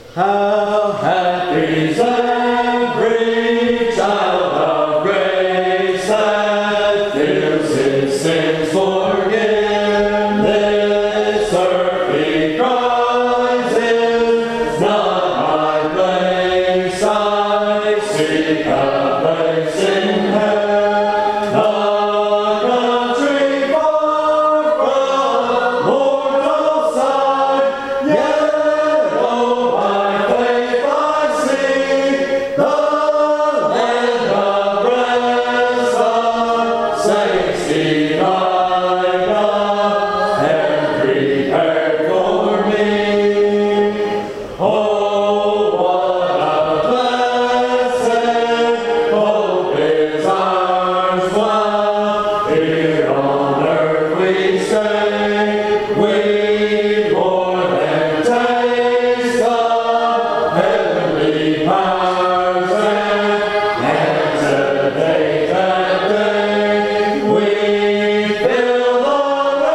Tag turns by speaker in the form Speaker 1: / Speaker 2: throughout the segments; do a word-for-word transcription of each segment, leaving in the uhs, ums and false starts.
Speaker 1: How happy is every child of grace that feels his sins forgiven. This earthly Christ is not my place. I seek a place in heaven, a country far from mortal sight. Yet, oh, by faith I see the land of rest, of safety like God and prepared for me. Oh, what a blessed hope is ours while here on earth we stay. We more than taste of heavenly powers, and anticipate that day. We feel the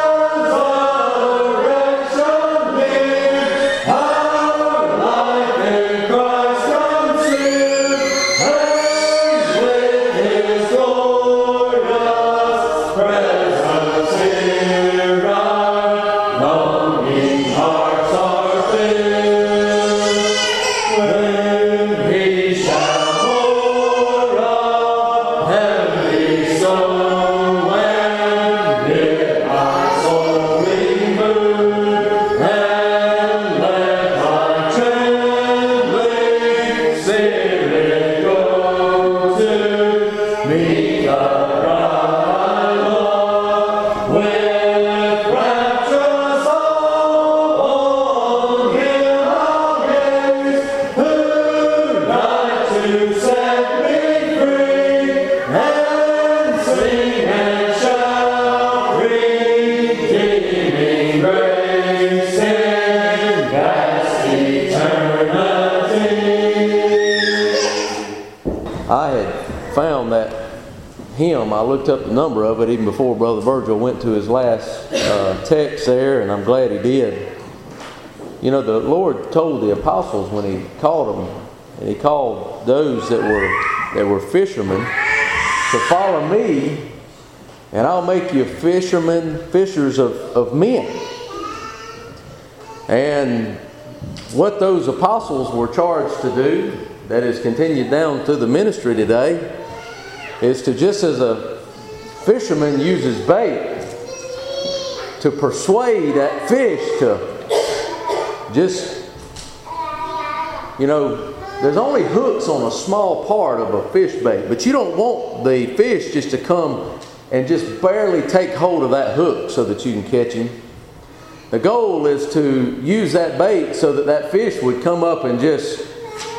Speaker 1: resurrection near. Our life in Christ comes near, and with His glorious presence here, our longing hearts are filled. When He shall pour a heavenly soul, when near our soul we move, and let our trembling spirit go to meet the bride I love with rapturous awe. On Him I'll gaze, who died to set me free, and sing and shout redeeming grace in vast eternity. I had found that hymn. I looked up the number of it even before Brother Virgil went to his last uh, text there, and I'm glad he did. You know, the Lord told the apostles when He called them, and He called those that were that were fishermen, to follow me, and I'll make you fishermen, fishers of, of men. And what those apostles were charged to do, that is continued down to the ministry today, is to, just as a fisherman uses bait to persuade that fish to just, you know, there's only hooks on a small part of a fish bait, but you don't want the fish just to come and just barely take hold of that hook so that you can catch him. The goal is to use that bait so that that fish would come up and just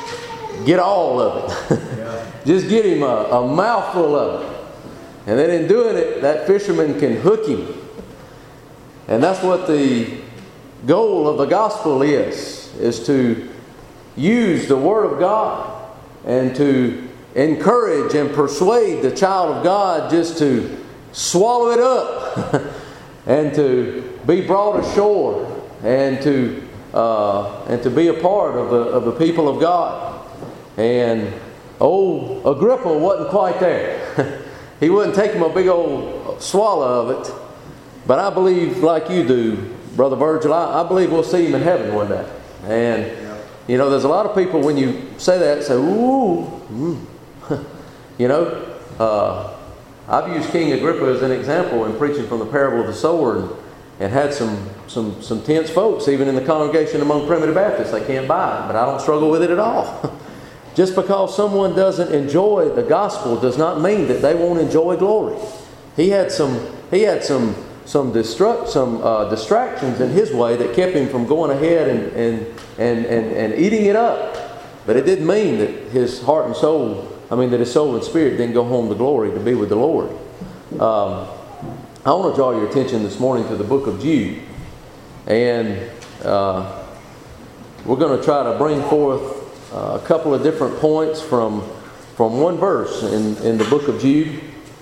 Speaker 1: get all of it. Just get him a, a mouthful of it. And then in doing it, that fisherman can hook him. And that's what the goal of the gospel is, is to use the Word of God and to encourage and persuade the child of God just to swallow it up and to be brought ashore and to uh, and to be a part of the of the people of God. And old Agrippa wasn't quite there. He wouldn't take him a big old swallow of it. But I believe, like you do, Brother Virgil, I, I believe we'll see him in heaven one day. And you know, there's a lot of people when you say that say, ooh, mm. You know, uh, I've used King Agrippa as an example in preaching from the parable of the sower, and, and had some, some, some tense folks, even in the congregation among Primitive Baptists. They can't buy it, but I don't struggle with it at all. Just because someone doesn't enjoy the gospel does not mean that they won't enjoy glory. He had some, he had some, some, destruct, some uh, distractions in his way that kept him from going ahead and, and, and, and, and eating it up. But it didn't mean that his heart and soul, I mean that his soul and spirit didn't go home to glory to be with the Lord. Um, I want to draw your attention this morning to the book of Jude. And uh, we're going to try to bring forth uh, a couple of different points from, from one verse in, in the book of Jude.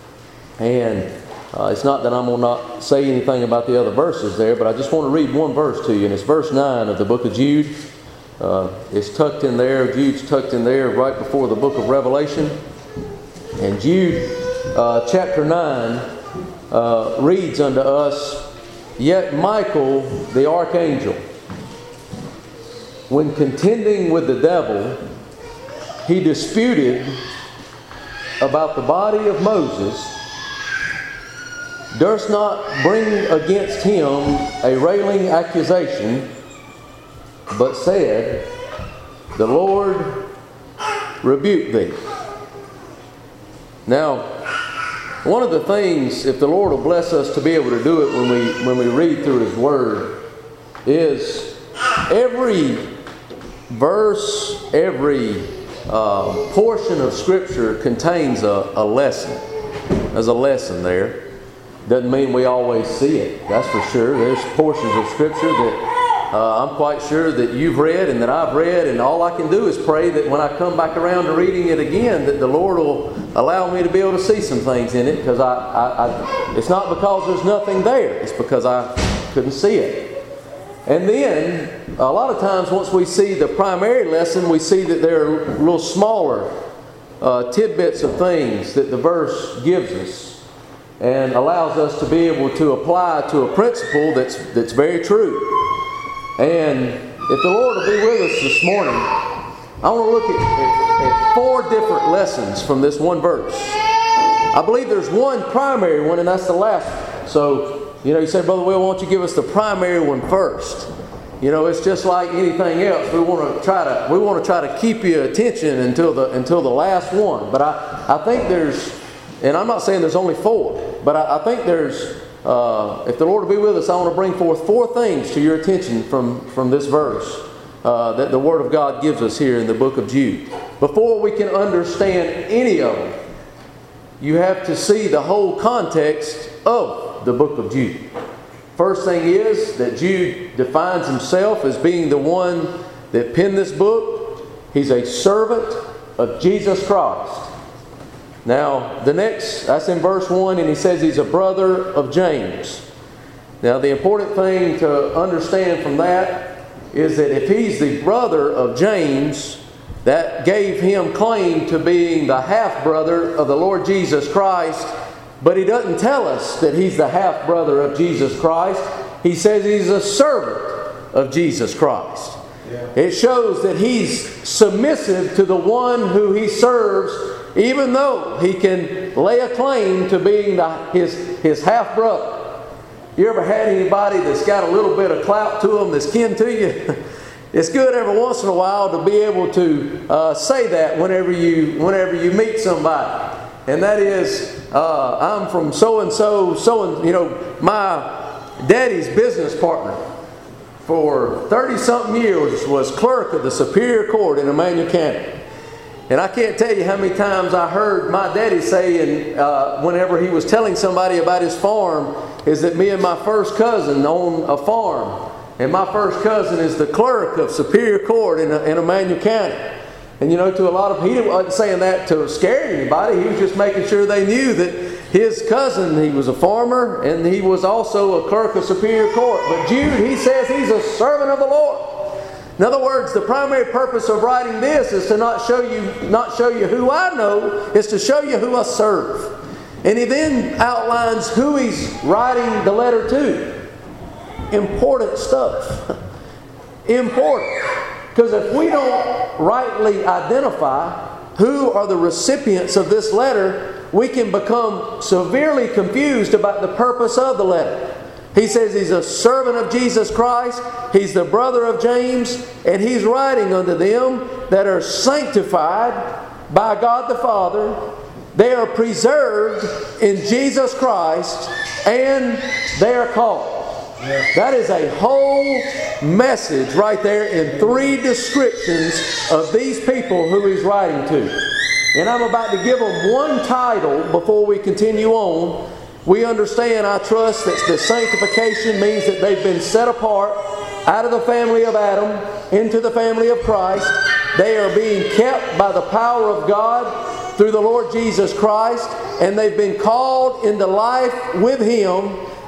Speaker 1: And uh, it's not that I'm going to not say anything about the other verses there, but I just want to read one verse to you. And it's verse nine of the book of Jude. uh, is tucked in there. Jude's tucked in there right before the book of Revelation. And Jude uh, chapter nine uh, reads unto us, "Yet Michael the archangel, when contending with the devil, he disputed about the body of Moses, durst not bring against him a railing accusation, but said, The Lord rebuke thee." Now, one of the things, if the Lord will bless us to be able to do it when we when we read through His Word, is every verse, every uh, portion of Scripture contains a, a lesson. There's a lesson there. Doesn't mean we always see it, that's for sure. There's portions of Scripture that uh, I'm quite sure that you've read and that I've read, and all I can do is pray that when I come back around to reading it again, that the Lord will allow me to be able to see some things in it, because I, I, I, it's not because there's nothing there, it's because I couldn't see it. And then, a lot of times once we see the primary lesson, we see that there are little smaller uh, tidbits of things that the verse gives us, and allows us to be able to apply to a principle that's that's very true. And if the Lord will be with us this morning, I want to look at, at, at four different lessons from this one verse. I believe there's one primary one, and that's the last one. So, you know, you say, Brother Will, why don't you give us the primary one first? You know, it's just like anything else. We want to try to we want to try to keep your attention until the until the last one. But I, I think there's, and I'm not saying there's only four, but I, I think there's, uh, if the Lord will be with us, I want to bring forth four things to your attention from, from this verse uh, that the Word of God gives us here in the book of Jude. Before we can understand any of them, you have to see the whole context of the book of Jude. First thing is that Jude defines himself as being the one that penned this book. He's a servant of Jesus Christ. Now, the next, that's in verse one, and he says he's a brother of James. Now, the important thing to understand from that is that if he's the brother of James, that gave him claim to being the half-brother of the Lord Jesus Christ. But he doesn't tell us that he's the half-brother of Jesus Christ. He says he's a servant of Jesus Christ. Yeah. It shows that he's submissive to the one who he serves, even though he can lay a claim to being the, his, his half-brother. You ever had anybody that's got a little bit of clout to them that's kin to you? It's good every once in a while to be able to uh, say that whenever you, whenever you meet somebody. And that is, uh, I'm from so-and-so, so and you know, my daddy's business partner for thirty-something years was clerk of the Superior Court in Emmanuel County. And I can't tell you how many times I heard my daddy say, and uh, whenever he was telling somebody about his farm, is that me and my first cousin own a farm. And my first cousin is the clerk of Superior Court in, in Emmanuel County. And you know, to a lot of people, he wasn't saying that to scare anybody. He was just making sure they knew that his cousin, he was a farmer, and he was also a clerk of Superior Court. But Jude, he says he's a servant of the Lord. In other words, the primary purpose of writing this is to not show you, not show you who I know, it's to show you who I serve. And he then outlines who he's writing the letter to. Important stuff. Important. Because if we don't rightly identify who are the recipients of this letter, we can become severely confused about the purpose of the letter. He says he's a servant of Jesus Christ, he's the brother of James, and he's writing unto them that are sanctified by God the Father. They are preserved in Jesus Christ, and they are called. That is a whole message right there in three descriptions of these people who he's writing to. And I'm about to give them one title before we continue on. We understand, I trust, that the sanctification means that they've been set apart out of the family of Adam into the family of Christ. They are being kept by the power of God through the Lord Jesus Christ, and they've been called into life with Him.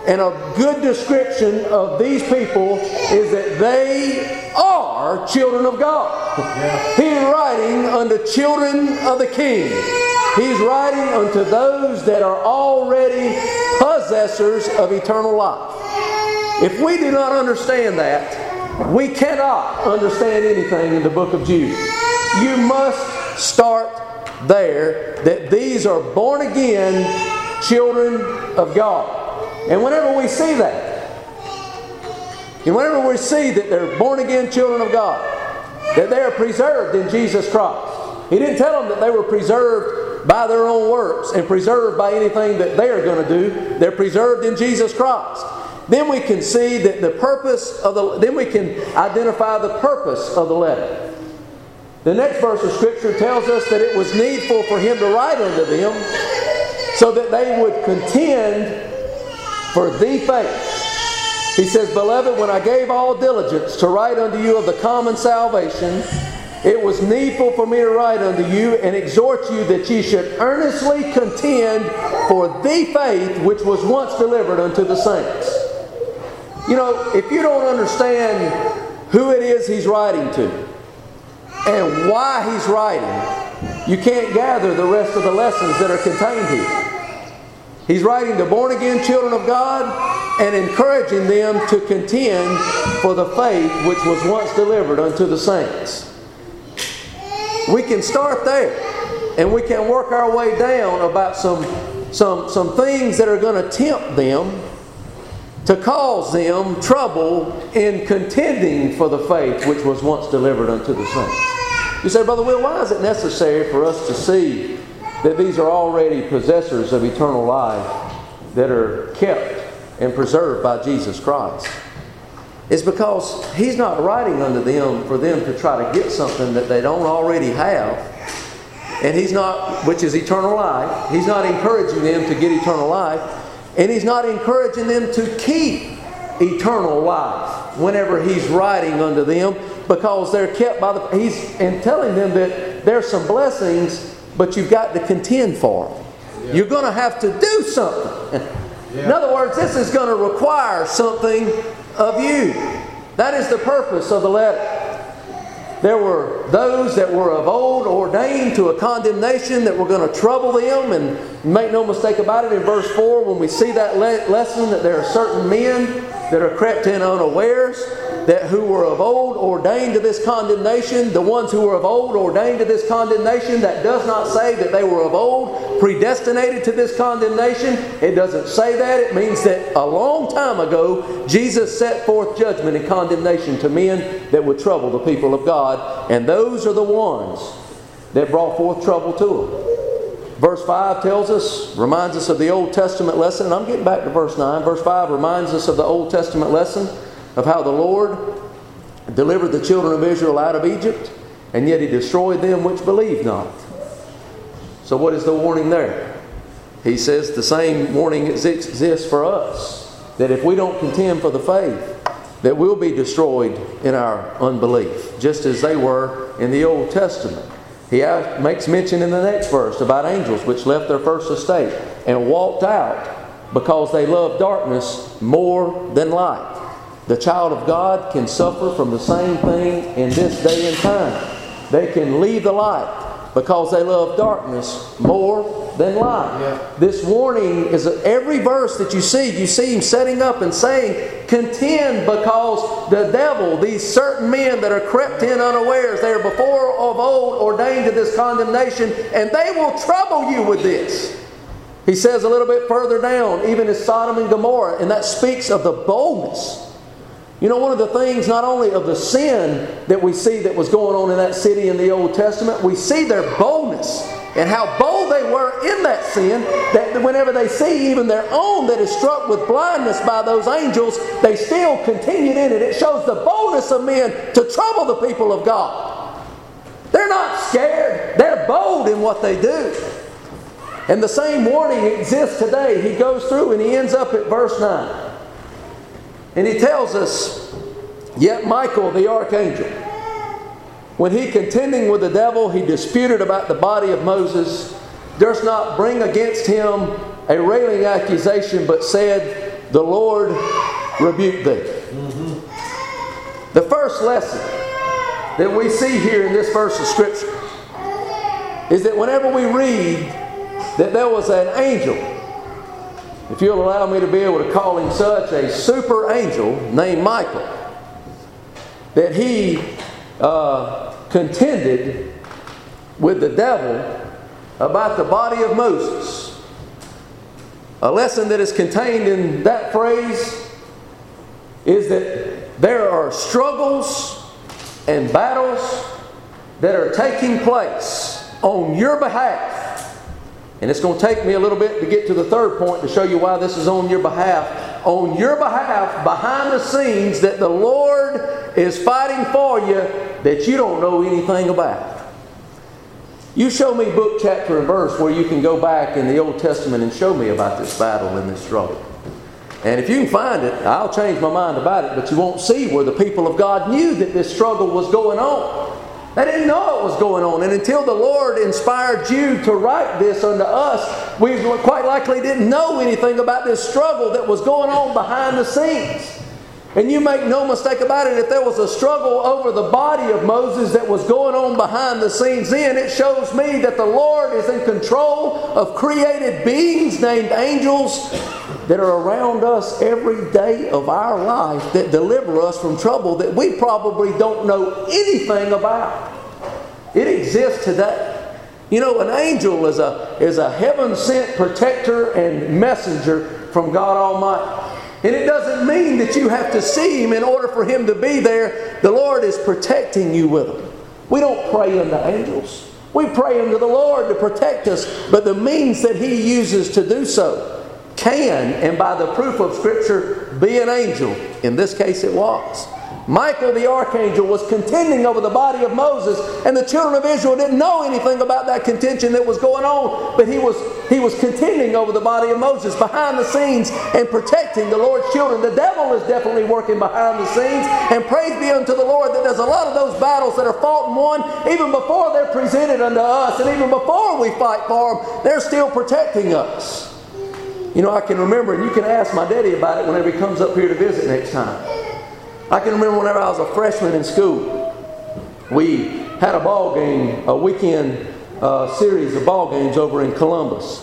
Speaker 1: And a good description of these people is that they are children of God. Yeah. He's writing unto children of the King. He's writing unto those that are already possessors of eternal life. If we do not understand that, we cannot understand anything in the book of Jude. You must start there, that these are born again children of God. And whenever we see that, and whenever we see that they're born again children of God, that they are preserved in Jesus Christ. He didn't tell them that they were preserved by their own works and preserved by anything that they are going to do. They're preserved in Jesus Christ. Then we can see that the purpose of the, then we can identify the purpose of the letter. The next verse of Scripture tells us that it was needful for him to write unto them so that they would contend for the faith. He says, Beloved, when I gave all diligence to write unto you of the common salvation, it was needful for me to write unto you and exhort you that ye should earnestly contend for the faith which was once delivered unto the saints. You know, if you don't understand who it is he's writing to and why he's writing, you can't gather the rest of the lessons that are contained here. He's writing to born-again children of God and encouraging them to contend for the faith which was once delivered unto the saints. We can start there, and we can work our way down about some, some, some things that are going to tempt them to cause them trouble in contending for the faith which was once delivered unto the saints. You say, Brother Will, why is it necessary for us to see that these are already possessors of eternal life that are kept and preserved by Jesus Christ? It's because He's not writing unto them for them to try to get something that they don't already have. And He's not, which is eternal life. He's not encouraging them to get eternal life. And He's not encouraging them to keep eternal life whenever He's writing unto them, because they're kept by the... He's and telling them that there's some blessings, but you've got to contend for them. Yeah. You're going to have to do something. Yeah. In other words, this is going to require something of you. That is the purpose of the letter. There were those that were of old ordained to a condemnation that were going to trouble them. And make no mistake about it, in verse four, when we see that le- lesson that there are certain men that are crept in unawares, that who were of old ordained to this condemnation. The ones who were of old ordained to this condemnation, that does not say that they were of old predestinated to this condemnation. It doesn't say that. It means that a long time ago Jesus set forth judgment and condemnation to men that would trouble the people of God, and those are the ones that brought forth trouble to them. Verse five tells us, reminds us of the Old Testament lesson, and I'm getting back to verse nine. Verse five reminds us of the Old Testament lesson of how the Lord delivered the children of Israel out of Egypt, and yet He destroyed them which believed not. So what is the warning there? He says the same warning exists for us, that if we don't contend for the faith, that we'll be destroyed in our unbelief, just as they were in the Old Testament. He makes mention in the next verse about angels which left their first estate and walked out because they loved darkness more than light. The child of God can suffer from the same thing in this day and time. They can leave the light because they love darkness more than light. Yeah. This warning is every verse that you see, you see Him setting up and saying, contend, because the devil, these certain men that are crept in unawares, they are before of old ordained to this condemnation, and they will trouble you with this. He says a little bit further down, even as Sodom and Gomorrah, and that speaks of the boldness. You know, one of the things, not only of the sin that we see that was going on in that city in the Old Testament, we see their boldness and how bold they were in that sin, that whenever they see even their own that is struck with blindness by those angels, they still continued in it. It shows the boldness of men to trouble the people of God. They're not scared. They're bold in what they do. And the same warning exists today. He goes through and he ends up at verse nine. And he tells us, yet Michael the archangel, when he contending with the devil, he disputed about the body of Moses, durst not bring against him a railing accusation, but said, the Lord rebuke thee. Mm-hmm. The first lesson that we see here in this verse of Scripture is that whenever we read that there was an angel, if you'll allow me to be able to call him such, a super angel named Michael, that he uh, contended with the devil about the body of Moses. A lesson that is contained in that phrase is that there are struggles and battles that are taking place on your behalf. And it's going to take me a little bit to get to the third point to show you why this is on your behalf. On your behalf, behind the scenes, that the Lord is fighting for you that you don't know anything about. You show me book, chapter, and verse where you can go back in the Old Testament and show me about this battle and this struggle. And if you can find it, I'll change my mind about it, but you won't see where the people of God knew that this struggle was going on. They didn't know it was going on. And until the Lord inspired you to write this unto us, we quite likely didn't know anything about this struggle that was going on behind the scenes. And you make no mistake about it, if there was a struggle over the body of Moses that was going on behind the scenes then, it shows me that the Lord is in control of created beings named angels that are around us every day of our life that deliver us from trouble that we probably don't know anything about. It exists today. You know, an angel is a, is a heaven-sent protector and messenger from God Almighty. And it doesn't mean that you have to see Him in order for Him to be there. The Lord is protecting you with Him. We don't pray unto angels. We pray unto the Lord to protect us. But the means that He uses to do so can, and by the proof of Scripture, be an angel. In this case it was. Michael the archangel was contending over the body of Moses, and the children of Israel didn't know anything about that contention that was going on, but he was, he was contending over the body of Moses behind the scenes and protecting the Lord's children. The devil is definitely working behind the scenes, and praise be unto the Lord that there's a lot of those battles that are fought and won even before they're presented unto us, and even before we fight for them, they're still protecting us. You know, I can remember, and you can ask my daddy about it whenever he comes up here to visit next time. I can remember whenever I was a freshman in school, we had a ball game, a weekend uh, series of ball games over in Columbus.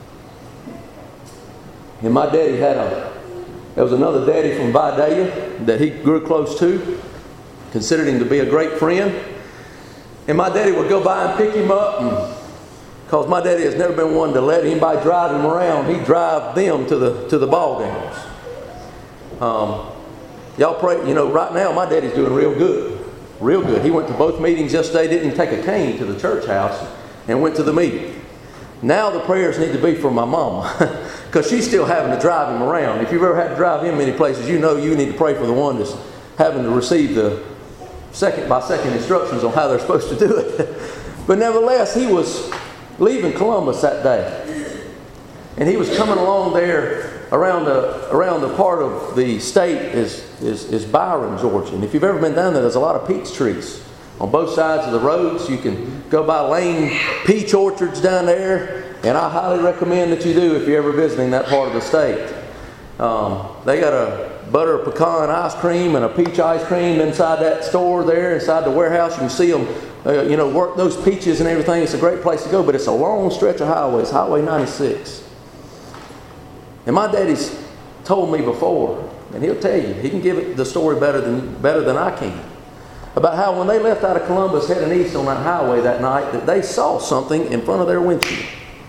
Speaker 1: And my daddy had a, there was another daddy from Vidalia that he grew close to, considered him to be a great friend. And my daddy would go by and pick him up, and because my daddy has never been one to let anybody drive him around, he'd drive them to the, to the ball games. Um, Y'all pray, you know, right now my daddy's doing real good. Real good. He went to both meetings yesterday, didn't take a cane to the church house, and went to the meeting. Now the prayers need to be for my mama, because she's still having to drive him around. If you've ever had to drive him many places, you know you need to pray for the one that's having to receive the second by second instructions on how they're supposed to do it. But nevertheless, he was leaving Columbus that day. And he was coming along there around the, around the part of the state is, is, is Byron, Georgia. And if you've ever been down there, there's a lot of peach trees on both sides of the roads. You can go by Lane peach orchards down there, and I highly recommend that you do if you're ever visiting that part of the state. Um, they got a butter pecan ice cream and a peach ice cream inside that store there, inside the warehouse. You can see them, uh, you know, work those peaches and everything. It's a great place to go, but it's a long stretch of highway. It's Highway ninety-six. And my daddy's told me before, and he'll tell you, he can give it the story better than, better than I can, about how when they left out of Columbus heading east on that highway that night, that they saw something in front of their windshield.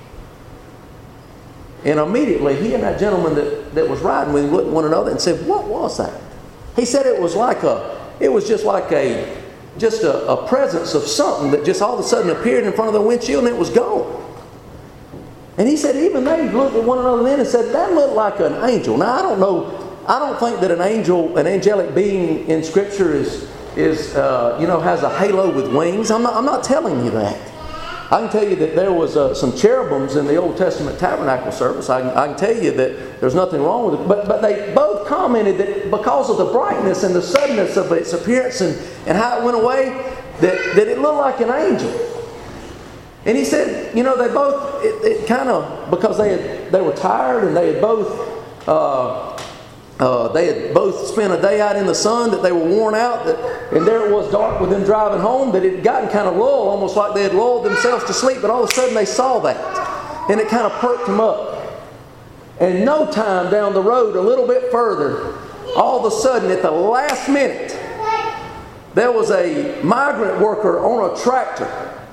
Speaker 1: And immediately, he and that gentleman that, that was riding with him looked at one another and said, "What was that?" He said it was like a, it was just like a, just a, a presence of something that just all of a sudden appeared in front of the windshield and it was gone. And he said even they looked at one another then and said, "That looked like an angel." Now I don't know, I don't think that an angel, an angelic being in Scripture is, is uh, you know, has a halo with wings. I'm not, I'm not telling you that. I can tell you that there was uh, some cherubims in the Old Testament tabernacle service. I can, I can tell you that there's nothing wrong with it. But, but they both commented that because of the brightness and the suddenness of its appearance and, and how it went away, that, that it looked like an angel. And he said, you know, they both, it, it kind of, because they had, they were tired and they had both uh, Uh, they had both spent a day out in the sun, that they were worn out, that, and there it was dark with them driving home, that it had gotten kind of lulled, almost like they had lulled themselves to sleep, but all of a sudden they saw that, and it kind of perked them up. And no time down the road, a little bit further, all of a sudden, at the last minute, there was a migrant worker on a tractor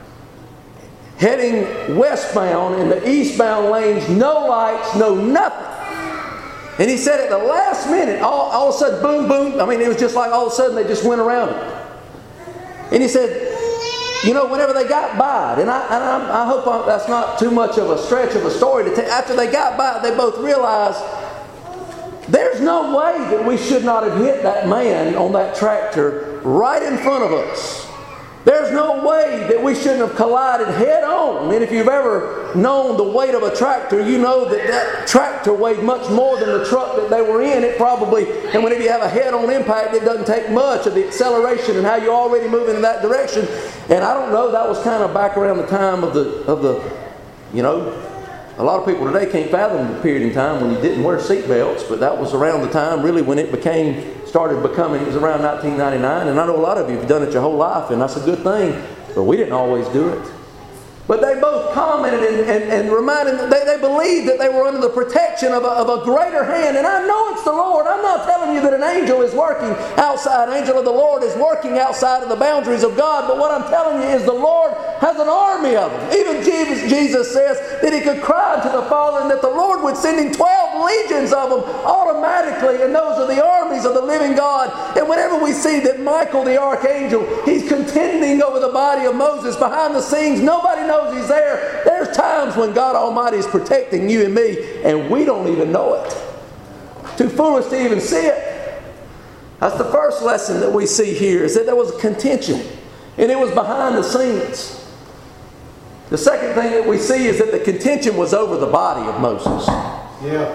Speaker 1: heading westbound in the eastbound lanes, no lights, no nothing. And he said at the last minute, all, all of a sudden, boom, boom. I mean, it was just like all of a sudden they just went around it. And he said, you know, whenever they got by, and I, and I, I hope I, that's not too much of a stretch of a story to tell. After they got by, they both realized there's no way that we should not have hit that man on that tractor right in front of us. There's no way that we shouldn't have collided head on. And if you've ever known the weight of a tractor, you know that that tractor weighed much more than the truck that they were in. It probably, and whenever you have a head-on impact, it doesn't take much of the acceleration and how you're already moving in that direction. And I don't know, that was kind of back around the time of the, of the, you know, a lot of people today can't fathom the period in time when you didn't wear seat belts, but that was around the time really when it became, started becoming, it was around nineteen ninety-nine, and I know a lot of you have done it your whole life, and that's a good thing, but we didn't always do it. But they both commented and, and, and reminded that they, they believed that they were under the protection of a, of a greater hand. And I know it's the Lord. I'm not telling you that an angel is working outside. An angel of the Lord is working outside of the boundaries of God. But what I'm telling you is the Lord has an army of them. Even Jesus, Jesus says that He could cry to the Father and that the Lord would send Him twelve legions of them automatically. And those are the armies of the living God. And whenever we see that Michael the archangel, he's contending over the body of Moses behind the scenes, nobody knows knows He's there. There's times when God Almighty is protecting you and me, and we don't even know it. Too foolish to even see it. That's the first lesson that we see here, is that there was a contention, and it was behind the scenes. The second thing that we see is that the contention was over the body of Moses.
Speaker 2: Yeah.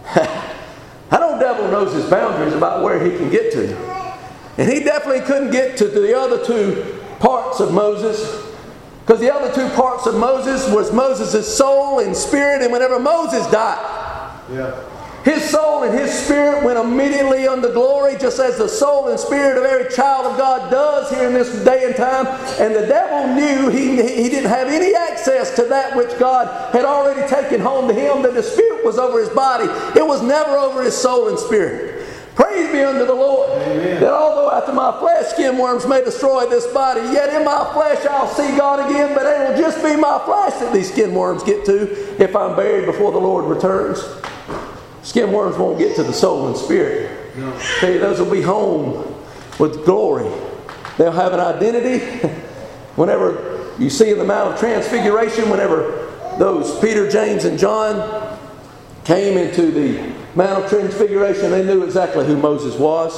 Speaker 1: I know the devil knows his boundaries about where he can get to. And he definitely couldn't get to the other two parts of Moses. Because the other two parts of Moses was Moses' soul and spirit. And whenever Moses died,
Speaker 2: yeah.
Speaker 1: his soul and his spirit went immediately unto glory, just as the soul and spirit of every child of God does here in this day and time. And the devil knew he, he didn't have any access to that which God had already taken home to him. The dispute was over his body. It was never over his soul and spirit. Praise be unto the Lord. Amen. That although after my flesh skin worms may destroy this body, yet in my flesh I'll see God again. But it will just be my flesh that these skin worms get to if I'm buried before the Lord returns. Skin worms won't get to the soul and spirit. No. Tell you, those will be home with glory. They'll have an identity. Whenever you see in the Mount of Transfiguration, whenever those Peter, James, and John came into the Mount of Transfiguration, they knew exactly who Moses was.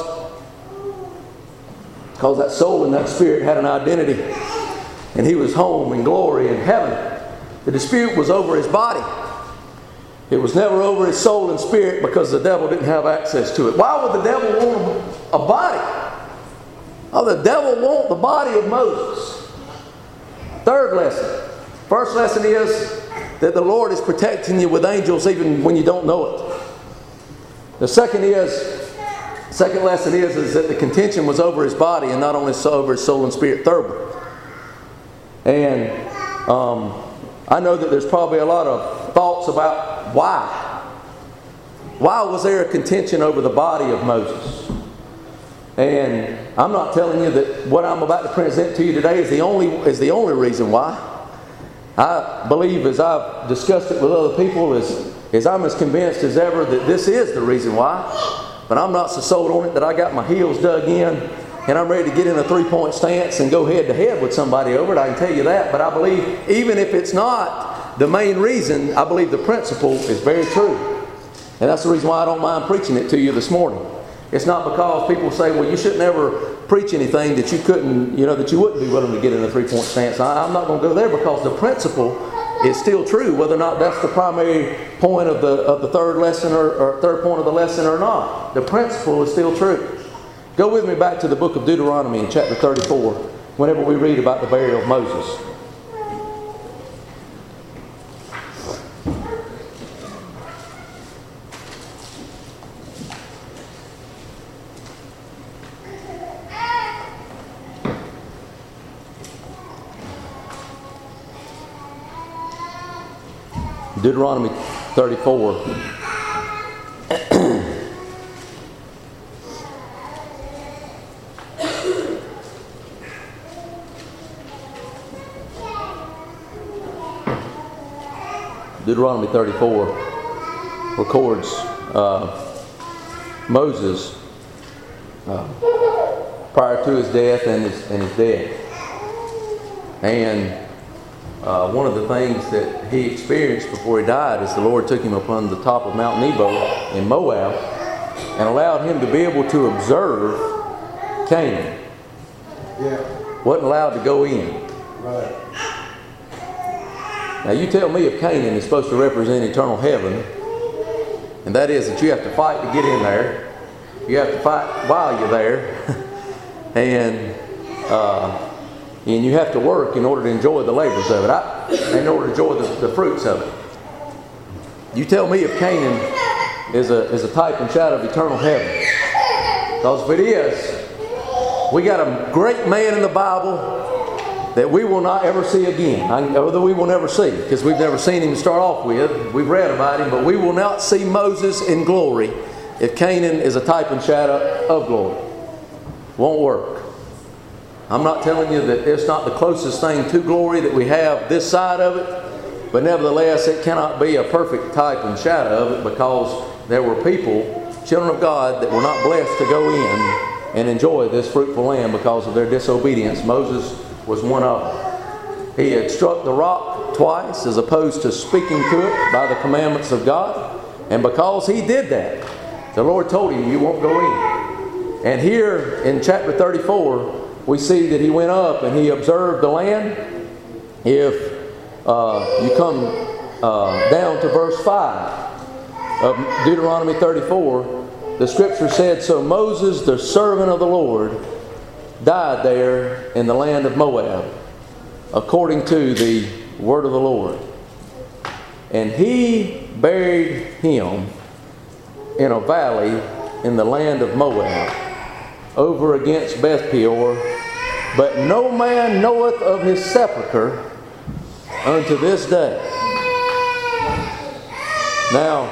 Speaker 1: Because that soul and that spirit had an identity. And he was home in glory in heaven. The dispute was over his body. It was never over his soul and spirit, because the devil didn't have access to it. Why would the devil want a body? Oh, the devil want the body of Moses. Third lesson. First lesson is that the Lord is protecting you with angels even when you don't know it. The second is, second lesson is, is that the contention was over his body and not only over his soul and spirit. Third one. And um, I know that there's probably a lot of thoughts about why. Why was there a contention over the body of Moses? And I'm not telling you that what I'm about to present to you today is the only, is the only reason why. I believe, as I've discussed it with other people, is, is I'm as convinced as ever that this is the reason why. But I'm not so sold on it that I got my heels dug in and I'm ready to get in a three-point stance and go head-to-head with somebody over it. I can tell you that. But I believe, even if it's not the main reason, I believe the principle is very true. And that's the reason why I don't mind preaching it to you this morning. It's not because people say, well, you shouldn't ever preach anything that you couldn't, you know, that you wouldn't be willing to get in a three-point stance. I, I'm not going to go there, because the principle is still true, whether or not that's the primary point of the of the third lesson or, or third point of the lesson or not. The principle is still true. Go with me back to the book of Deuteronomy in chapter thirty-four, whenever we read about the burial of Moses. Deuteronomy thirty-four. Deuteronomy thirty-four records uh, Moses uh, prior to his death and his, and his death. And uh, one of the things that he experienced before he died is the Lord took him upon the top of Mount Nebo in Moab and allowed him to be able to observe Canaan.
Speaker 2: Yeah.
Speaker 1: Wasn't allowed to go in.
Speaker 2: Right.
Speaker 1: Now you tell me if Canaan is supposed to represent eternal heaven, and that is that you have to fight to get in there. You have to fight while you're there. and uh, and you have to work in order to enjoy the labors of it. I, in order to enjoy the, the fruits of it. You tell me if Canaan is a, is a type and shadow of eternal heaven. Because if it is, we got a great man in the Bible that we will not ever see again. I, although we will never see, because we've never seen him to start off with. We've read about him, but we will not see Moses in glory if Canaan is a type and shadow of glory. Won't work. I'm not telling you that it's not the closest thing to glory that we have this side of it, but nevertheless it cannot be a perfect type and shadow of it, because there were people, children of God, that were not blessed to go in and enjoy this fruitful land because of their disobedience. Moses was one of them. He had struck the rock twice as opposed to speaking to it by the commandments of God. And because he did that, the Lord told him, you won't go in. And here in chapter thirty-four, we see that he went up and he observed the land. If uh, you come uh, down to verse five of Deuteronomy thirty-four, the scripture said, so Moses, the servant of the Lord, died there in the land of Moab, according to the word of the Lord. And he buried him in a valley in the land of Moab, over against Beth Peor, but no man knoweth of his sepulchre unto this day. Now,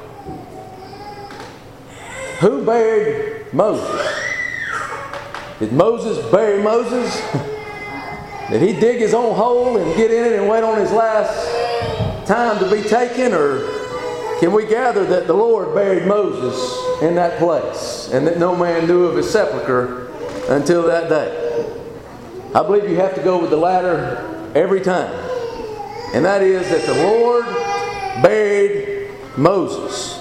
Speaker 1: who buried Moses? Did Moses bury Moses? Did he dig his own hole and get in it and wait on his last time to be taken? Or can we gather that the Lord buried Moses in that place and that no man knew of his sepulchre until that day? I believe you have to go with the latter every time. And that is that the Lord buried Moses.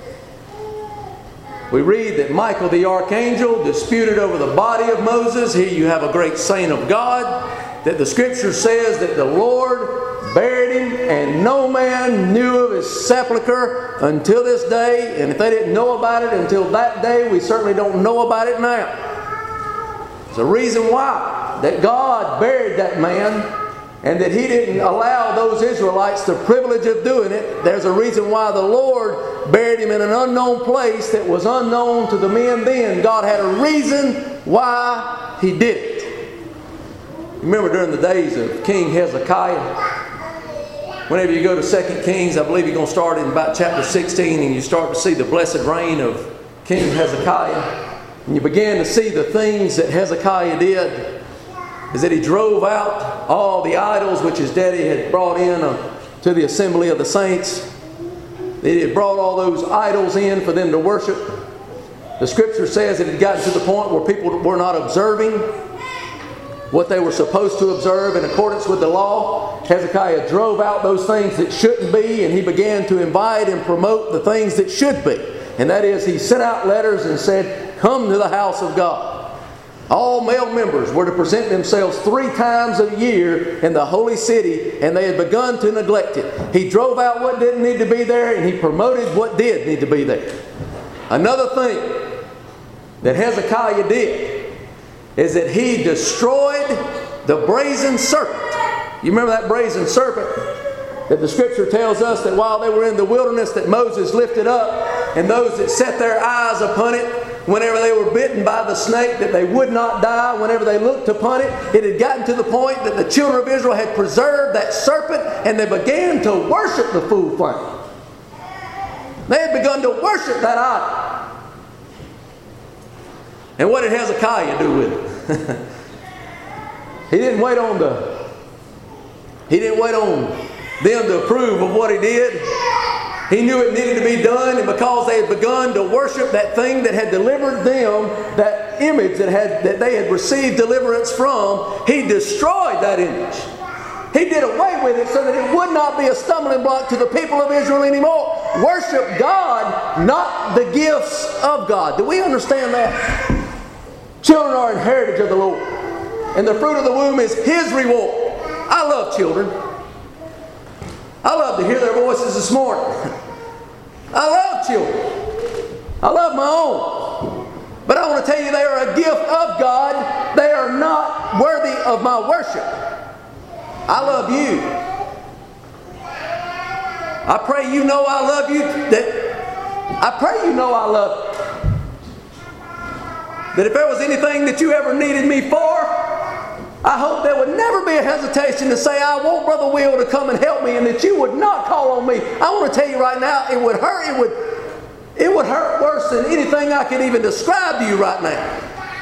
Speaker 1: We read that Michael the archangel disputed over the body of Moses. Here you have a great saint of God, that the scripture says that the Lord buried him and no man knew of his sepulchre until this day. And if they didn't know about it until that day, we certainly don't know about it now. There's a reason why that God buried that man, and that he didn't allow those Israelites the privilege of doing it. There's a reason why the Lord buried him in an unknown place that was unknown to the men then. God had a reason why he did it. Remember during the days of King Hezekiah, whenever you go to Second Kings, I believe you're going to start in about chapter sixteen, and you start to see the blessed reign of King Hezekiah. And you begin to see the things that Hezekiah did, is that he drove out all the idols which his daddy had brought in uh, to the assembly of the saints. He had brought all those idols in for them to worship. The scripture says that it had gotten to the point where people were not observing what they were supposed to observe in accordance with the law. Hezekiah drove out those things that shouldn't be, and he began to invite and promote the things that should be. And that is, he sent out letters and said, come to the house of God. All male members were to present themselves three times a year in the holy city, and they had begun to neglect it. He drove out what didn't need to be there, and he promoted what did need to be there. Another thing that Hezekiah did is that he destroyed the brazen serpent. You remember that brazen serpent that the scripture tells us that while they were in the wilderness that Moses lifted up, and those that set their eyes upon it whenever they were bitten by the snake, that they would not die. Whenever they looked upon it, it had gotten to the point that the children of Israel had preserved that serpent, and they began to worship the food flame. They had begun to worship that idol. And what did Hezekiah do with it? He didn't wait on the He didn't wait on them to approve of what he did. He knew it needed to be done, and because they had begun to worship that thing that had delivered them, that image that had that they had received deliverance from, he destroyed that image. He did away with it so that it would not be a stumbling block to the people of Israel anymore. Worship God, not the gifts of God. Do we understand that? Children are an heritage of the Lord, and the fruit of the womb is His reward. I love children. I love to hear their voices this morning. I love children. I love my own. But I want to tell you, they are a gift of God. They are not worthy of my worship. I love you. I pray you know I love you. That I pray you know I love you. That if there was anything that you ever needed me for, I hope there would never be a hesitation to say, I want Brother Will to come and help me, and that you would not call on me. I want to tell you right now, it would hurt. It would, it would hurt worse than anything I can even describe to you right now.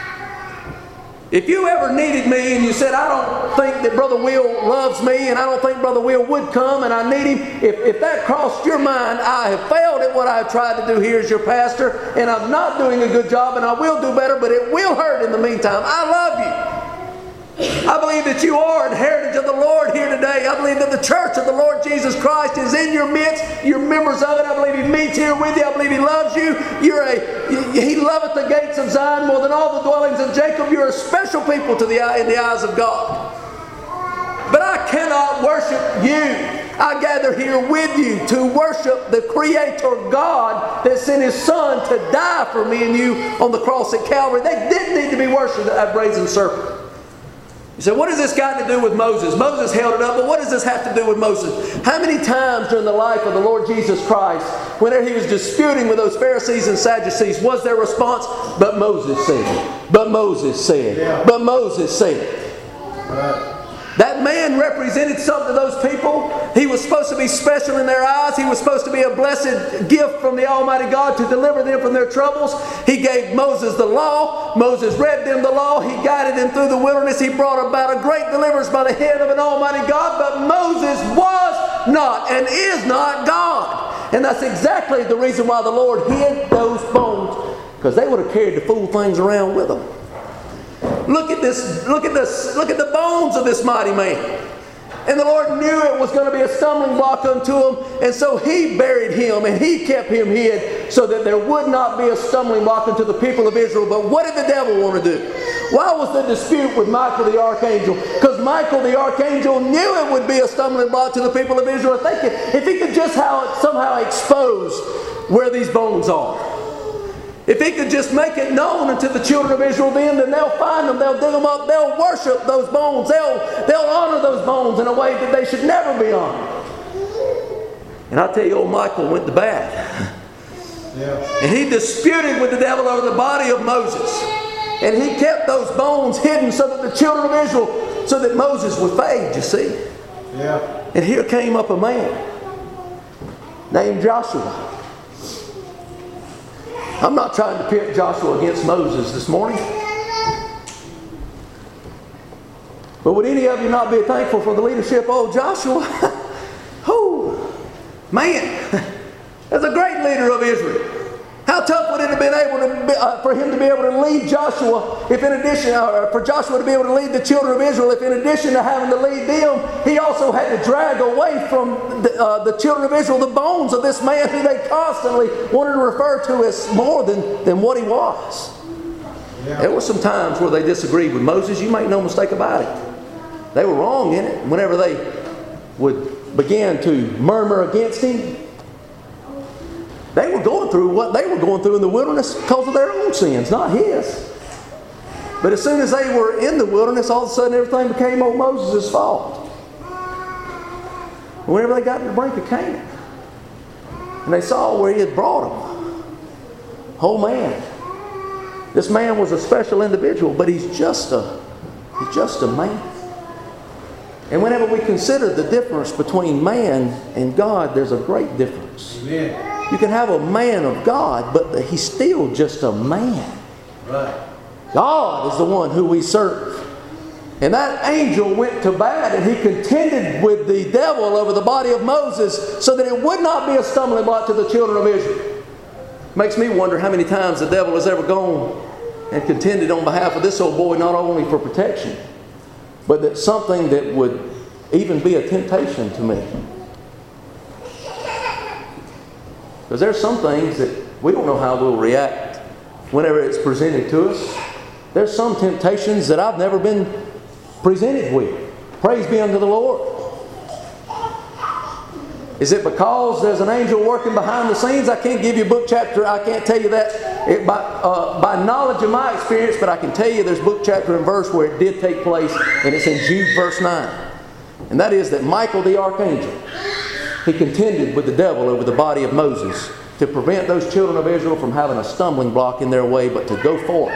Speaker 1: If you ever needed me and you said, I don't think that Brother Will loves me, and I don't think Brother Will would come, and I need him, if, if that crossed your mind, I have failed at what I have tried to do here as your pastor, and I'm not doing a good job, and I will do better, but it will hurt in the meantime. I love you. I believe that you are an heritage of the Lord here today. I believe that the church of the Lord Jesus Christ is in your midst. You're members of it. I believe He meets here with you. I believe He loves you. You're a, He loveth the gates of Zion more than all the dwellings of Jacob. You're a special people to the eye, in the eyes of God. But I cannot worship you. I gather here with you to worship the Creator God that sent His Son to die for me and you on the cross at Calvary. They didn't need to be worshipped, that brazen serpent. You say, what does this got to do with Moses? Moses held it up, but what does this have to do with Moses? How many times during the life of the Lord Jesus Christ, whenever He was disputing with those Pharisees and Sadducees, was their response, but Moses said, but Moses said, yeah. but Moses said. Right. That man represented something to those people. He was supposed to be special in their eyes. He was supposed to be a blessed gift from the Almighty God to deliver them from their troubles. He gave Moses the law. Moses read them the law. He guided them through the wilderness. He brought about a great deliverance by the hand of an Almighty God. But Moses was not and is not God. And that's exactly the reason why the Lord hid those bones, because they would have carried the fool things around with them. Look at this, look at this, look at the bones of this mighty man. And the Lord knew it was going to be a stumbling block unto him, and so He buried him and He kept him hid so that there would not be a stumbling block unto the people of Israel. But what did the devil want to do? Why was the dispute with Michael the archangel? Because Michael the archangel knew it would be a stumbling block to the people of Israel. If, they could, if he could just how, somehow expose where these bones are. If he could just make it known unto the children of Israel then, then they'll find them, they'll dig them up, they'll worship those bones, they'll, they'll honor those bones in a way that they should never be honored. And I tell you, old Michael went to bat. Yeah. And he disputed with the devil over the body of Moses. And he kept those bones hidden so that the children of Israel, so that Moses would fade, you see. Yeah. And here came up a man named Joshua. I'm not trying to pit Joshua against Moses this morning. But would any of you not be thankful for the leadership of Joshua? Oh, man, that's a great leader of Israel. How tough would it have been able to be, uh, for him to be able to lead Joshua, if in addition, uh, for Joshua to be able to lead the children of Israel, if in addition to having to lead them, he also had to drag away from the, uh, the children of Israel the bones of this man who they constantly wanted to refer to as more than, than what he was. Yeah. There were some times where they disagreed with Moses. You make no mistake about it. They were wrong in it. Whenever they would begin to murmur against him, they were going through what they were going through in the wilderness because of their own sins, not his. But as soon as they were in the wilderness, all of a sudden everything became old Moses' fault. Whenever they got to the brink of Canaan, and they saw where He had brought them, oh man, This man was a special individual, but he's just a, he's just a man. And whenever we consider the difference between man and God, there's a great difference.
Speaker 2: Amen.
Speaker 1: You can have a man of God, but he's still just a man.
Speaker 2: Right.
Speaker 1: God is the one who we serve. And that angel went to bat and he contended with the devil over the body of Moses so that it would not be a stumbling block to the children of Israel. Makes me wonder how many times the devil has ever gone and contended on behalf of this old boy, not only for protection, but that something that would even be a temptation to me. Because there's some things that we don't know how we'll react whenever it's presented to us. There's some temptations that I've never been presented with. Praise be unto the Lord. Is it because there's an angel working behind the scenes? I can't give you a book chapter. I can't tell you that it, by, uh, by knowledge of my experience, but I can tell you there's book chapter and verse where it did take place, and it's in Jude verse nine. And that is that Michael the archangel, he contended with the devil over the body of Moses to prevent those children of Israel from having a stumbling block in their way, but to go forth.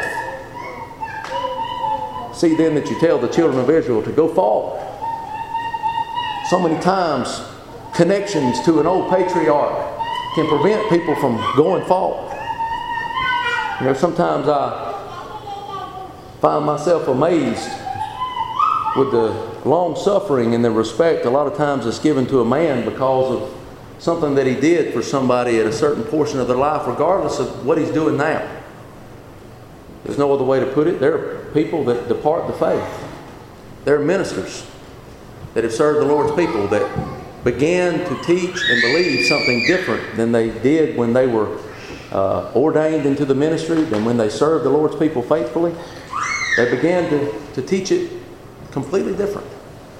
Speaker 1: See then that you tell the children of Israel to go forward. So many times, connections to an old patriarch can prevent people from going forward. You know, sometimes I find myself amazed with the long suffering and the respect a lot of times that's given to a man because of something that he did for somebody at a certain portion of their life, regardless of what he's doing now. There's no other way to put it. There are people that depart the faith. There are ministers that have served the Lord's people that began to teach and believe something different than they did when they were uh, ordained into the ministry, than when they served the Lord's people faithfully. They began to, to teach it completely different.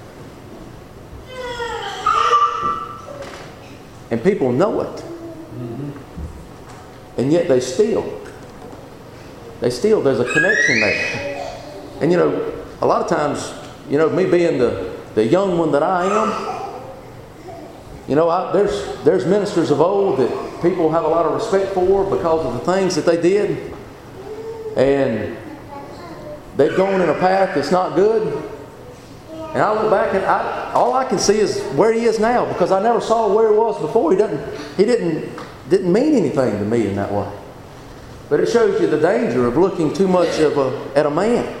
Speaker 1: And people know it. Mm-hmm. And yet they still, they still, there's a connection there. And you know, a lot of times, you know, me being the, the young one that I am, you know, I, there's, there's ministers of old that people have a lot of respect for because of the things that they did. And they've gone in a path that's not good. And I look back and I, all I can see is where he is now, because I never saw where he was before. He doesn't, he didn't, didn't mean anything to me in that way. But it shows you the danger of looking too much of a, at a man.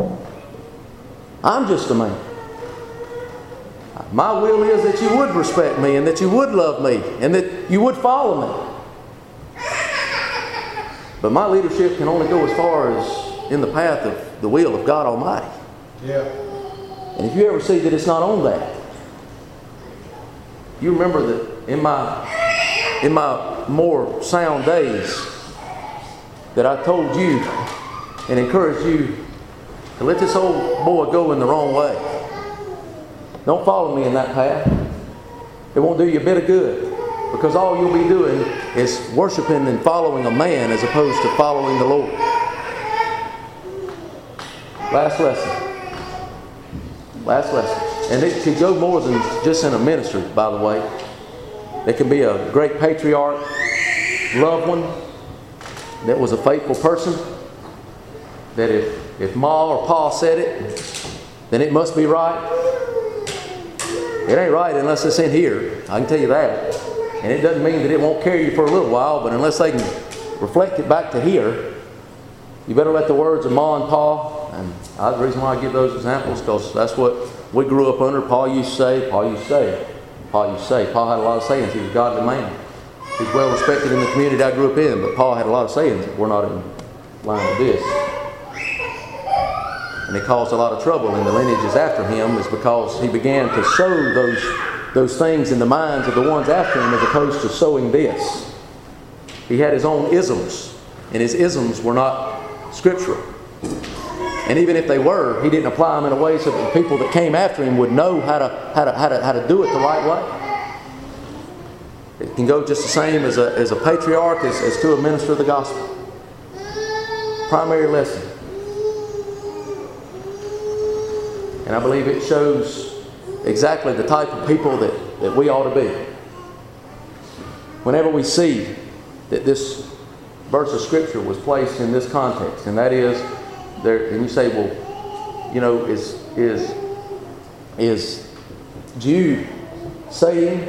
Speaker 1: I'm just a man. My will is that you would respect me and that you would love me and that you would follow me. But my leadership can only go as far as in the path of the will of God Almighty.
Speaker 2: Yeah.
Speaker 1: And if you ever see that it's not on that, you remember that in my in my more sound days that I told you and encouraged you to let this old boy go in the wrong way. Don't follow me in that path. It won't do you a bit of good, because all you'll be doing is worshiping and following a man as opposed to following the Lord. Last lesson. Last lesson. And it could go more than just in a ministry, by the way. It can be a great patriarch, loved one, that was a faithful person, that if, if Ma or Pa said it, then it must be right. It ain't right unless it's in here. I can tell you that. And it doesn't mean that it won't carry you for a little while, but unless they can reflect it back to here, you better let the words of Ma and Pa, and I, the reason why I give those examples, because that's what we grew up under. Pa used to say, Pa used to say, Pa used to say. Pa had a lot of sayings. He was a godly man. He's well respected in the community I grew up in, but Pa had a lot of sayings that were not in line with this. And it caused a lot of trouble in the lineages after him, is because he began to sow those, those things in the minds of the ones after him as opposed to sowing this. He had his own isms, and his isms were not scriptural. And even if they were, he didn't apply them in a way so that the people that came after him would know how to, how to, how to, how to do it the right way. It can go just the same as a, as a patriarch as, as to a minister of the gospel. Primary lesson. And I believe it shows exactly the type of people that, that we ought to be. Whenever we see that this verse of Scripture was placed in this context, and that is, there. And you say, well, you know, is is is Jude saying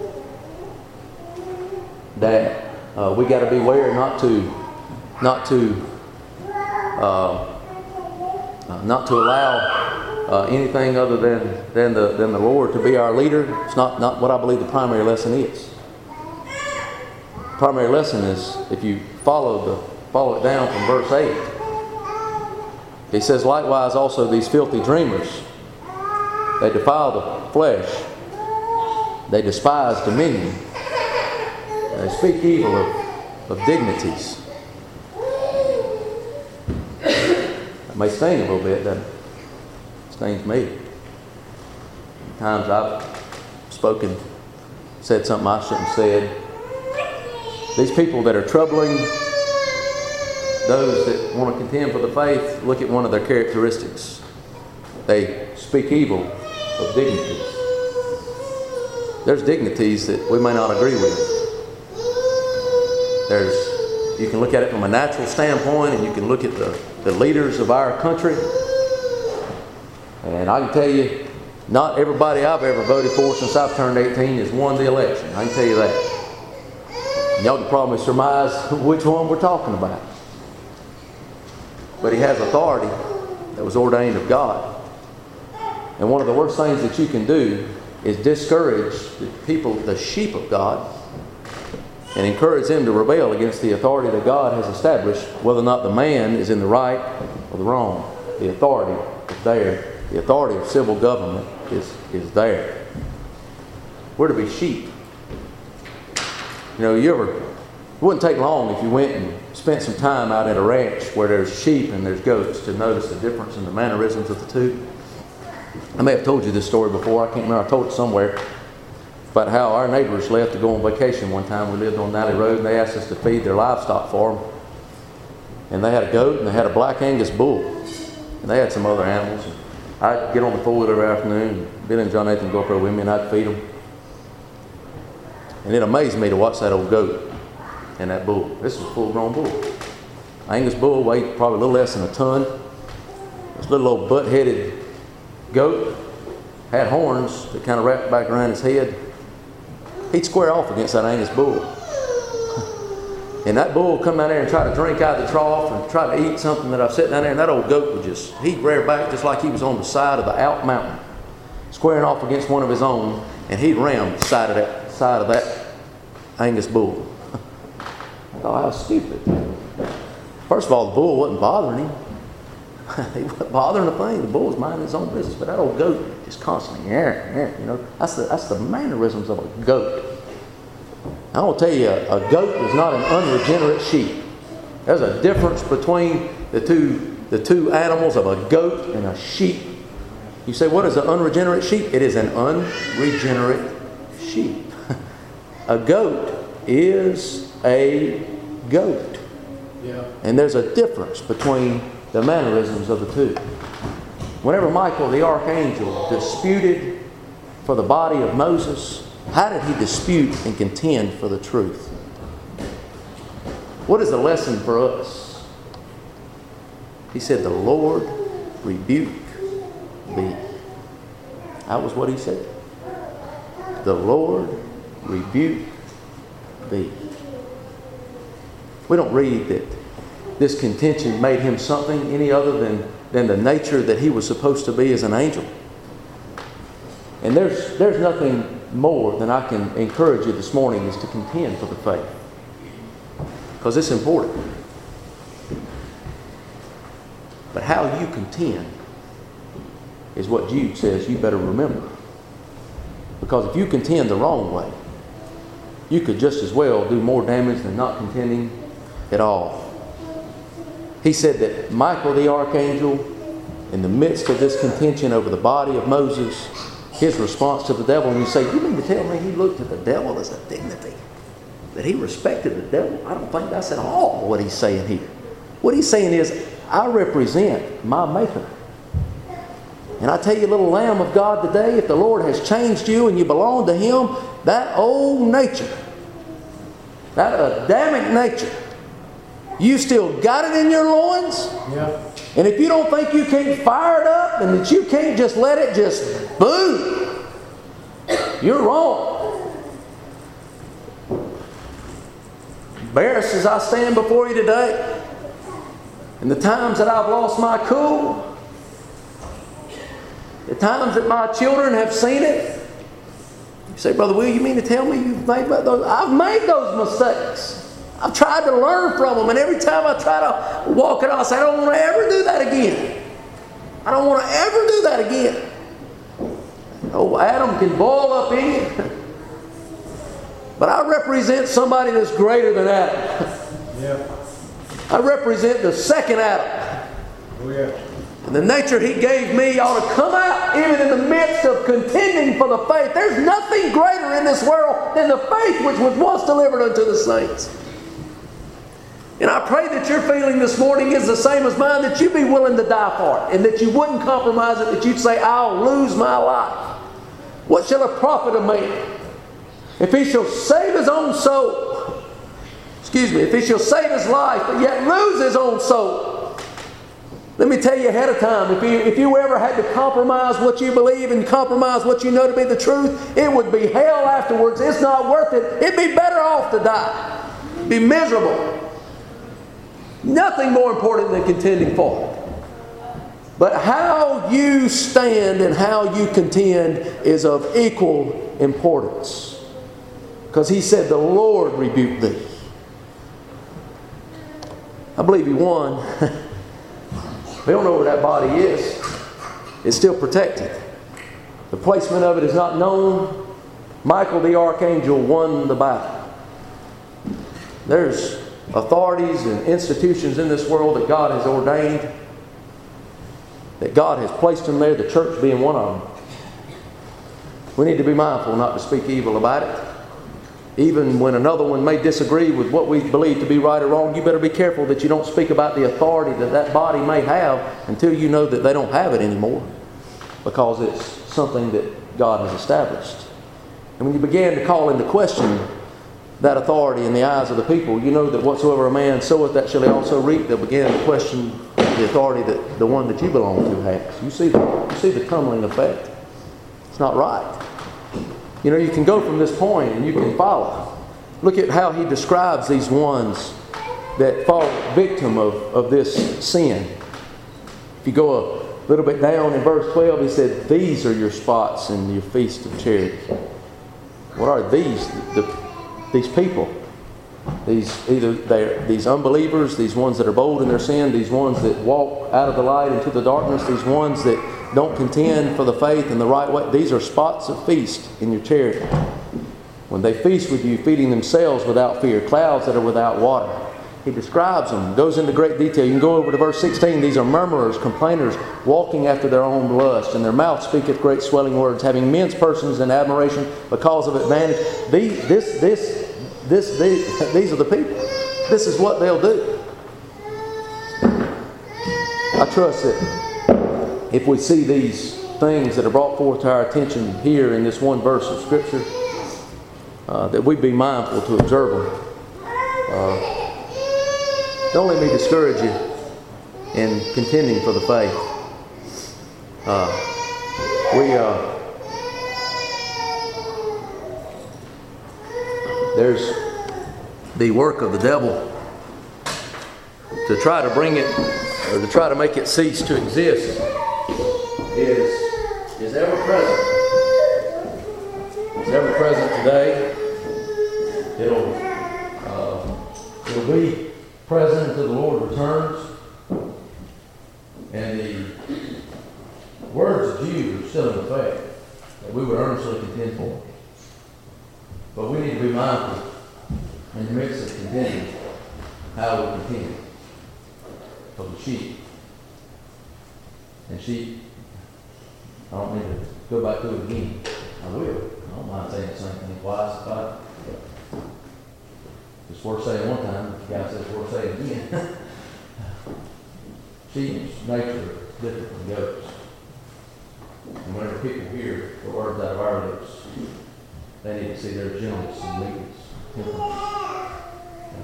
Speaker 1: that uh, we got to beware not to not to uh, uh, not to allow uh, anything other than than the than the Lord to be our leader? It's not not what I believe the primary lesson is. The primary lesson is, if you follow the follow it down from verse eight. He says, likewise also these filthy dreamers, they defile the flesh, they despise dominion, they speak evil of, of dignities. That may sting a little bit, doesn't it? It stings me. Times I've spoken, said something I shouldn't have said. These people that are troubling those that want to contend for the faith, look at one of their characteristics. They speak evil of dignities. There's dignities that we may not agree with. There's, you can look at it from a natural standpoint, and you can look at the, the leaders of our country. And I can tell you, not everybody I've ever voted for since I've turned eighteen has won the election. I can tell you that. And y'all can probably surmise which one we're talking about. But he has authority that was ordained of God. And one of the worst things that you can do is discourage the people, the sheep of God, and encourage them to rebel against the authority that God has established, whether or not the man is in the right or the wrong. The authority is there. The authority of civil government is, is there. We're to be sheep. You know, you ever, it wouldn't take long if you went and spent some time out at a ranch where there's sheep and there's goats to notice the difference in the mannerisms of the two. I may have told you this story before. I can't remember. I told it somewhere about how our neighbors left to go on vacation one time. We lived on Nally Road, and they asked us to feed their livestock for them. And they had a goat and they had a black Angus bull. And they had some other animals. And I'd get on the four-wheeler every afternoon, and Billy and John Nathan would go up there with me, and I'd feed them. And it amazed me to watch that old goat and that bull. This was a full-grown bull. Angus bull weighed probably a little less than a ton. This little old butt-headed goat had horns that kind of wrapped back around his head. He'd square off against that Angus bull. And that bull would come down there and try to drink out of the trough and try to eat something that I've set down there, and that old goat would just, he'd rear back just like he was on the side of the Alp Mountain, squaring off against one of his own, and he'd ram the side of that, side of that Angus bull. Oh, how stupid. First of all, the bull wasn't bothering him. He wasn't bothering a thing. The bull was minding his own business. But that old goat just constantly, yeah, yeah, you know, that's the, that's the mannerisms of a goat. I want to tell you, a, a goat is not an unregenerate sheep. There's a difference between the two, the two animals of a goat and a sheep. You say, what is an unregenerate sheep? It is an unregenerate sheep. A goat is a goat. Yeah. And there's a difference between the mannerisms of the two. Whenever Michael the archangel disputed for the body of Moses, how did he dispute and contend for the truth? What is the lesson for us? He said, the Lord rebuke thee. That was what he said. The Lord rebuke thee. We don't read that this contention made him something any other than, than the nature that he was supposed to be as an angel. And there's, there's nothing more than I can encourage you this morning is to contend for the faith. Because it's important. But how you contend is what Jude says you better remember. Because if you contend the wrong way, you could just as well do more damage than not contending at all. He said that Michael the archangel, in the midst of this contention over the body of Moses, his response to the devil, and you say, you mean to tell me he looked at the devil as a dignity? That he respected the devil? I don't think that's at all what he's saying here. What he's saying is, I represent my Maker. And I tell you, little lamb of God today, if the Lord has changed you and you belong to Him, that old nature, that Adamic nature, You still got it in your loins?
Speaker 2: Yeah.
Speaker 1: And if you don't think you can't fire it up and that you can't just let it just boom, you're wrong. Embarrassed as I stand before you today, and the times that I've lost my cool, the times that my children have seen it, you say, Brother Will, you mean to tell me you've made those? I've made those mistakes. I've tried to learn from them, and every time I try to walk it off, I say, I don't want to ever do that again. I don't want to ever do that again. Oh, Adam can boil up in you. But I represent somebody that's greater than Adam.
Speaker 2: Yeah.
Speaker 1: I represent the second Adam.
Speaker 2: Oh, yeah.
Speaker 1: And the nature He gave me ought to come out even in the midst of contending for the faith. There's nothing greater in this world than the faith which was once delivered unto the saints. And I pray that your feeling this morning is the same as mine, that you be willing to die for it, and that you wouldn't compromise it, that you'd say, I'll lose my life. What shall it profit a man if he shall save his own soul? Excuse me, if he shall save his life, but yet lose his own soul. Let me tell you ahead of time, if you, if you ever had to compromise what you believe and compromise what you know to be the truth, it would be hell afterwards. It's not worth it. It'd be better off to die. It'd be miserable. Nothing more important than contending for it. But how you stand and how you contend is of equal importance. Because He said, the Lord rebuked thee. I believe He won. We don't know where that body is. It's still protected. The placement of it is not known. Michael the archangel won the battle. There's authorities and institutions in this world that God has ordained, that God has placed them there, the church being one of them. We need to be mindful not to speak evil about it. Even when another one may disagree with what we believe to be right or wrong, you better be careful that you don't speak about the authority that that body may have until you know that they don't have it anymore, because it's something that God has established. And when you begin to call into question that authority in the eyes of the people, you know that whatsoever a man soweth, that shall he also reap. They'll begin to question the authority that the one that you belong to has. You see the, you see the tumbling effect. It's not right. You know, you can go from this point and you can follow. Look at how he describes these ones that fall victim of, of this sin. If you go a little bit down in verse twelve, he said, these are your spots in your feast of charity. What are these? The, These people, these either they're these unbelievers, these ones that are bold in their sin, these ones that walk out of the light into the darkness, these ones that don't contend for the faith in the right way. These are spots of feast in your charity. When they feast with you, feeding themselves without fear, clouds that are without water. He describes them, goes into great detail. You can go over to verse sixteen. These are murmurers, complainers, walking after their own lust, and their mouth speaketh great swelling words, having men's persons in admiration because of advantage. These, this, this, this, these, these are the people. This is what they'll do. I trust that if we see these things that are brought forth to our attention here in this one verse of Scripture, uh, that we be mindful to observe them. Uh, Don't let me discourage you in contending for the faith. Uh, we uh, there's the work of the devil to try to bring it, or to try to make it cease to exist, is is ever present. It's ever present today. It'll uh, it'll be present until the Lord returns. And the words of Jude are still in effect, that we would earnestly contend for. But we need to be mindful in the midst of contending how we contend for the sheep. And sheep, I don't need to go back to it again. I will. I don't mind saying the same thing twice about it. It's worth saying one time, the guy says it's worth saying again. Sheep's nature is different from goats. And whenever people hear the words out of our lips, they need to see their gentleness and meekness. Uh,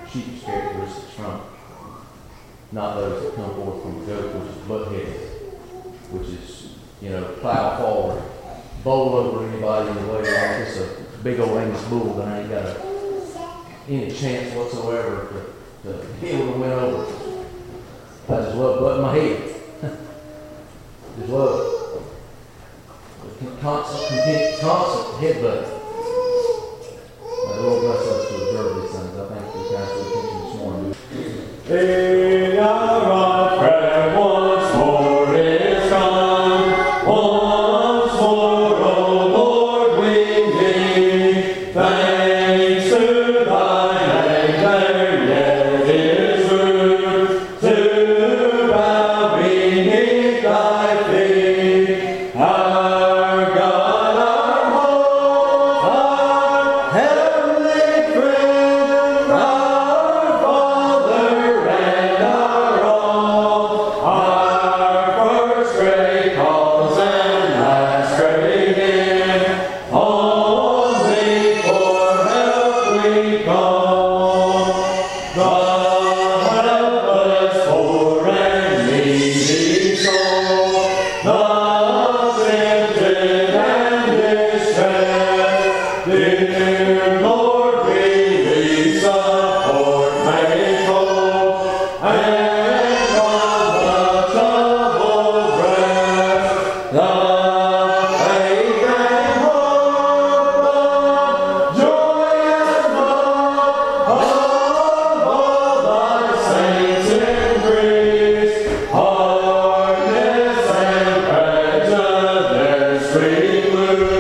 Speaker 1: sheep's characteristics from it. Not those that come forth from the goat, which is butt-headed, which is, you know, plow forward, bowl over anybody in the way. Like it's a big old English bull that ain't got a, any chance whatsoever to, to be able to win over. I just love butting my head. Just love it. Constant, constant, constant headbutt. The Lord bless us to observe these things. I thank you guys for the attention this morning.
Speaker 3: In our prayer once more is come, once more, O Lord, we give thanks to thy name, there yet is room to bow beneath thy feet. Our God, our hope, our heavenly friend, our Father and our all, our first great cause and last great end, only for help we call. The helpless, poor and needy soul, the tempted and distressed, dear Lord, we thee support, make whole, and from the troubled breast, the faith and hope of joy and love of all thy saints increase. Hardness and prejudice free loose,